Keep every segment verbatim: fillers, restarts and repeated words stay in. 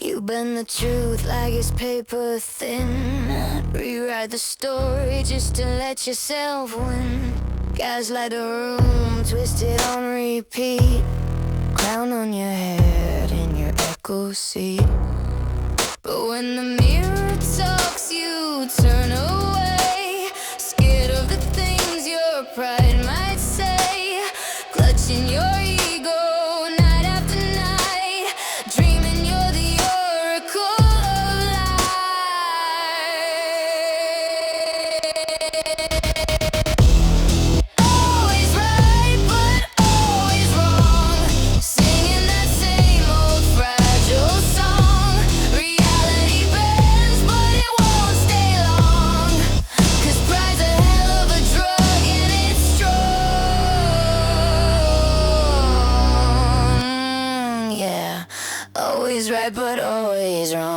You bend the truth like it's paper thin. Rewrite the story just to let yourself win. Gaslight the room, twisted on repeat. Crown on your head in your echo seat. But when the mirror talks, you turn away, scared of the things your pride might say. Clutching your ego night after night, dreaming you're the oracle of life. Always right, but always wrong. Singing that same old fragile song. Reality bends, but it won't stay long. 'Cause pride's a hell of a drug and it's strong. Yeah, always right, but always wrong.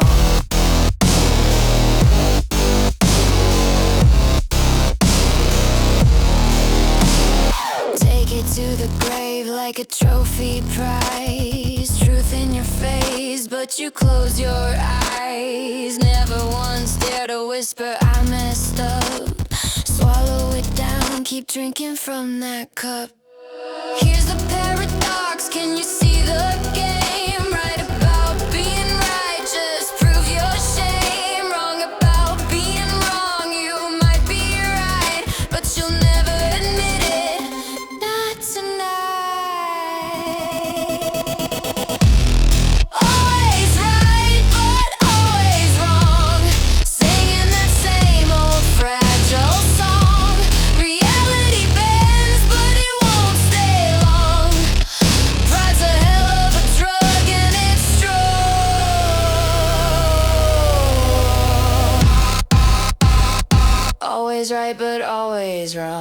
Take it to the grave like a trophy prize. Truth in your face, but you close your eyes. Never once dare to whisper I messed up. Swallow it down, keep drinking from that cup. Here's the paradox, can you see the game? Right about being right, just prove your shame. Wrong about being wrong, you might be right, but you'll never admit it. Not tonight. Always right, but always wrong. Singing that same old fragile song. Reality bends, but it won't stay long. Pride's a hell of a drug and it's strong. Always right, but always wrong.